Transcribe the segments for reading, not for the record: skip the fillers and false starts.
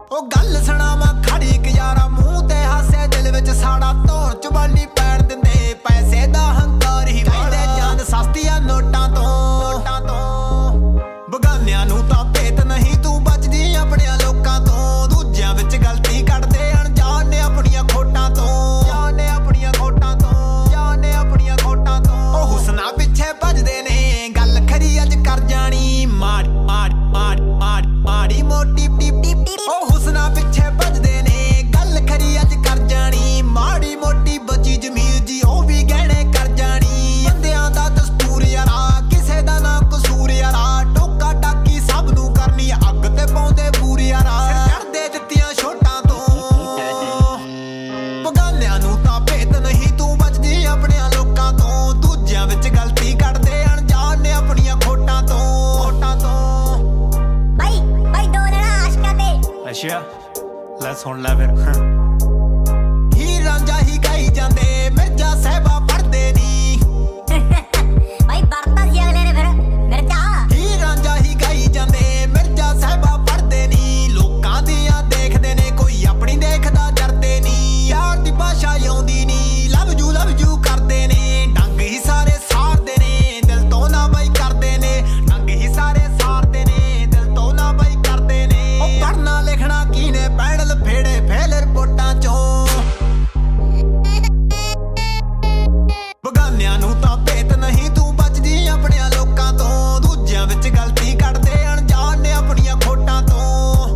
ਉਹ ਗੱਲ ਸੁਣਾਵਾਂ ਖੜੀ ਇੱਕ ਯਾਰਾ ਮੂੰਹ ਤੇ ਹਾਸੇ ਦਿਲ ਵਿੱਚ ਸਾੜਾ ਧੌਣ ਚ ਬਾਲੀ ਪੈਣ ਦਿੰਦੇ ਪੈਸੇ ਦਾ ਹੰਕਾਰ ਹੀ ਵਾਲੇ ਜਾਨ ਸਸਤੀਆਂ ਨੋਟਾਂ ਤੋਂ ਬਗਾਨਿਆਂ ਨੂੰ ਤਾਂ ਭੇਤ ਨਹੀਂ ਤੂੰ ਬਚਦੀ ਆਪਣਿਆਂ ਲੋਕਾਂ ਤੋਂ ਦੂਜਿਆਂ ਵਿੱਚ ਗਲਤੀ ਕੱਢਦੇ ਅਣਜਾਣ ਨੇ ਆਪਣੀਆਂ ਖੋਟਾਂ ਤੋਂ ਜਾਣੇ ਆਪਣੀਆਂ ਖੋਟਾਂ ਤੋਂ ਜਾਣੇ ਆਪਣੀਆਂ ਖੋਟਾਂ ਤੋਂ ਉਹ ਹੁਸਨਾ ਪਿੱਛੇ ਭੱਜਦੇ ਨੇ ਗੱਲ ਖਰੀ ਅੱਜ ਕਰ ਜਾਣੀ ਮਾੜੀ ਮੋਟੀ ਉਹ ਹੁਸਨਾ ਪਿੱਛੇ ਭੱਜਦੇ ਨੇ ਗੱਲ ਖਰੀ ਅੱਜ ਕਰ ਜਾਣੀ ਮਾੜੀ ਮੋਟੀ ਬਚੀ ਜ਼ਮੀਰ ਜੀ ਉਹ ਵੀ ਗਹਿਣੇ ਕਰ ਜਾਣੀ ਬੰਦਿਆਂ ਦਾ ਦਸਤੂਰ ਯਾਰਾ ਕਿਸੇ ਦਾ ਨਾ ਕਸੂਰ ਯਾਰਾ ਟੋਕਾ ਟਾਕੀ ਸਭ ਨੂੰ ਕਰਨੀ ਅੱਗ ਤੇ ਪਾਉਂਦੇ ਪੂਰ ਯਾਰਾ ਸਿਰ ਚੜ੍ਹਦੇ ਦਿੱਤੀਆਂ ਛੋਟਾਂ ਤੋਂ ਬਗਾਨਿਆਂ ਨੂੰ ਤਾਂ ਭੇਤ ਨਹੀਂ ਤੂੰ ਬਚਦੀ ਆਪਣਿਆਂ ਲੋਕਾਂ ਤੋਂ ਦੂਜਿਆਂ ਵਿੱਚ ਗਲਤੀ ਕੱਢਦੇ ਅਣਜਾਣ ਨੇ ਆਪਣੀਆਂ ਖੋਟਾਂ ਤੋਂ ਅੱਛਾ ਲੈ ਸੁਣ ਲੈ ਫਿਰ ਹੀ ਰਾਂਝਾ ਹੀ ਗਾਈ ਜਾਂਦੇ ਮਿਰਜ਼ਾ ਸਾਹਿਬਾ ਪੜਦੇ ਨੀ ਭਾਈ ਵਰਤਾ ਸੀ ਅਗਲੇ ਨੇ ਫਿਰ ਮਿਰਜ਼ਾ ਹੀ ਰਾਂਝਾ ਹੀ ਗਾਈ ਜਾਂਦੇ ਮਿਰਜ਼ਾ ਸਾਹਿਬਾ ਪੜਦੇ ਨੀ ਲੋਕਾਂ ਦੀਆਂ ਦੇਖਦੇ ਨੇ ਕੋਈ ਆਪਣੀ ਦੇਖਦਾ ਡਰਦੇ ਨੀ ਯਾਰ ਦੀ ਭਾਸ਼ਾ ਆਉਂਦੀ ਨੀ ਲਵ ਯੂ ਕਰਦੇ ਨੇ ਡੰਗ ਹੀ ਸਾਰੇ ਸਾਰਦੇ ਨੇ ਦਿਲ ਤੋਂ ਨਾ ਬਾਈ ਕਰਦੇ ਨੇ ਡੰਗ ਹੀ ਸਾਰੇ ਸਾਰਦੇ ਨੇ ਦਿਲ ਤੋਂ ਨਾ ਬਾਈ ਕਰਦੇ ਨੇ ਉਹ ਪੜ੍ਹਨਾ ਲਿਖਣਾ ਕੀਨੇ ਪੈਡਲ ਫੇੜੇ ਫੇਲ ਰਿਪੋਰਟਾਂ ਚੋਂ ਬਗਾਨਿਆਂ ਨੂੰ ਤਾਂ ਭੇਤ ਨਹੀਂ ਤੂੰ ਬਚਦੀ ਆਪਣਿਆਂ ਲੋਕਾਂ ਤੋਂ ਦੂਜਿਆਂ ਵਿੱਚ ਗਲਤੀ ਕੱਢਦੇ ਅਣਜਾਣ ਨੇ ਆਪਣੀਆਂ ਖੋਟਾਂ ਤੋਂ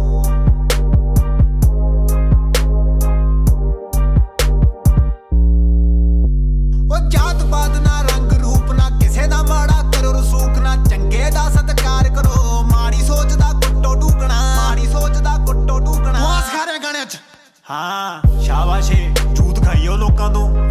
ਉਹ ਜਾਤ ਪਾਤ ਨਾ ਰੰਗ ਰੂਪ ਨਾ ਕਿਸੇ ਦਾ ਮਾੜਾ ਕਰੋ ਰਸੂਖ ਨਾ ਚੰਗੇ ਦਾ ਸਤਿਕਾਰ ਕਰੋ ਮਾੜੀ ਸੋਚ ਦਾ ਗੁੱਟੋ ਢੂਕਣਾ ਉਹ ਸਾਰੇ ਗਾਣਿਆਂ 'ਚ ਹਾਂ ਸ਼ਾਬਾਸ਼ ਏ ਜੂਤ ਖਾਈਓ ਲੋਕਾਂ ਤੋਂ